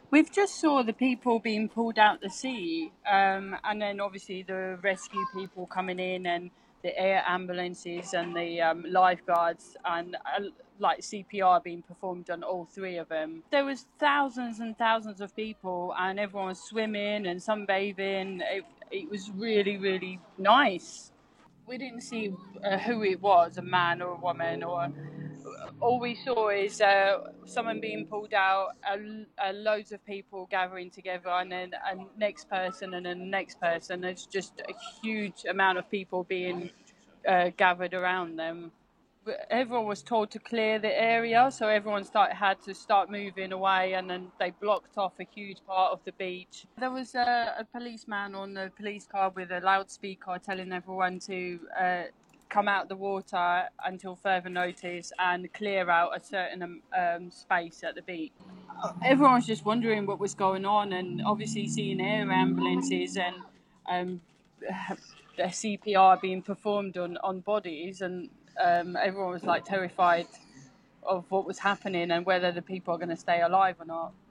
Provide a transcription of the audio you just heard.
We've just saw the people being pulled out the sea, and then obviously the rescue people coming in, and the air ambulances and the lifeguards, and like CPR being performed on all three of them. There was thousands and thousands of people, and everyone was swimming and sunbathing. It was really, really nice. We didn't see who it was, a man or a woman, or all we saw is someone being pulled out, loads of people gathering together, and then a next person, and then the next person. There's just a huge amount of people being gathered around them. Everyone was told to clear the area, so everyone had to start moving away, and then they blocked off a huge part of the beach. There was a policeman on the police car with a loudspeaker telling everyone to come out the water until further notice and clear out a certain space at the beach. Everyone was just wondering what was going on, and obviously seeing air ambulances and um, the CPR being performed on bodies, and everyone was like terrified of what was happening and whether the people are going to stay alive or not.